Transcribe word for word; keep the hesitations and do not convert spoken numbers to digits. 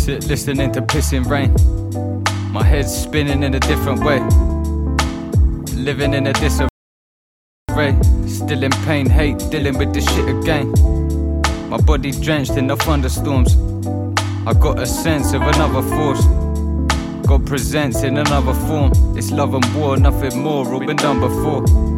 Sit listening to pissing rain. My head's spinning in a different way. Living in a disarray. Still in pain, hate, dealing with this shit again. My body drenched in the thunderstorms. I got a sense of another force. God presents in another form. It's love and war, nothing more, all been done before.